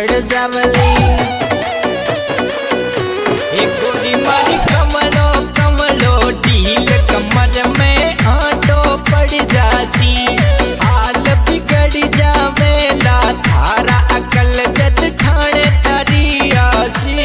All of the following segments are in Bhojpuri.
पड़ जावली। एक गोरी मारी कमलो कमलो ढील कमर में आटो पड़ जासी। हाल बिगड़ जावेला थारा अकल जद ठाणे थारी आसी।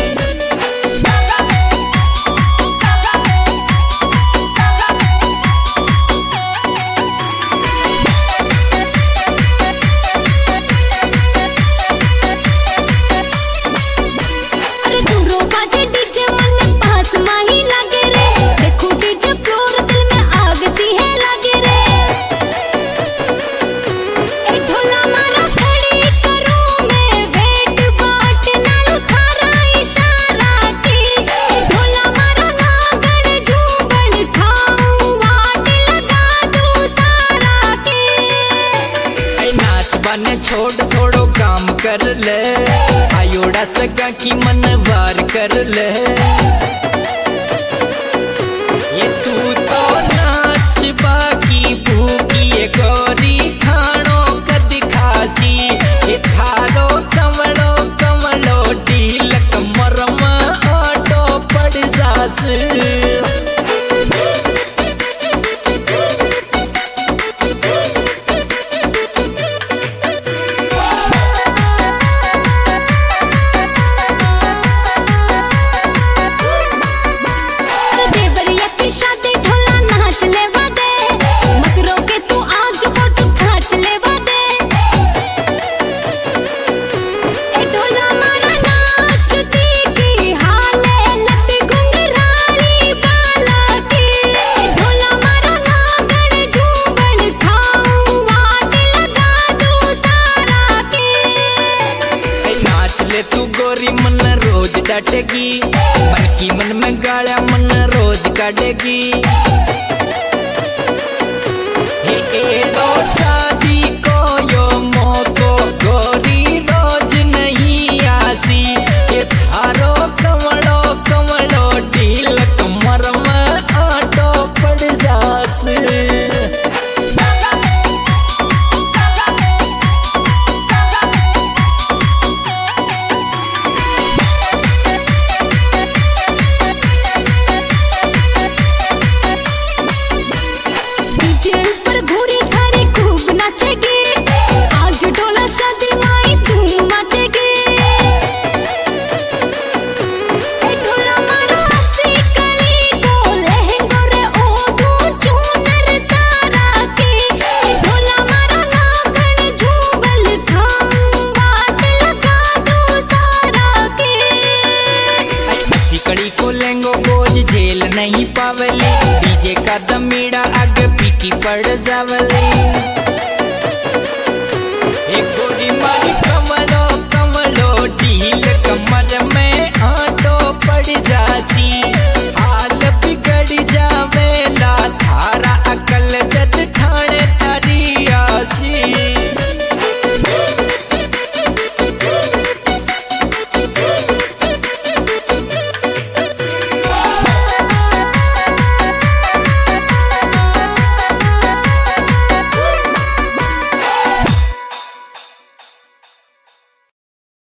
छोड़ थोड़ो काम कर ले आयोड़ा सगा की मन वार कर ले। ये तू तो नाच बाकी भूखी ये गोरी खानो कद खासी। ये थारो कमलो कमलो ढील कमर में आटो पड़ जास। तू गोरी मन रोज डांटेगी मन की मन में गालियां मन रोज काटेगी। शादी को यो मौको गोरी रोज नहीं आसी। ये थारो कमलो कमलो ढील कमर में आटो पड़ जास। नहीं पावली डीजे का दमीड़ा आगे पीकी पड़ जावली।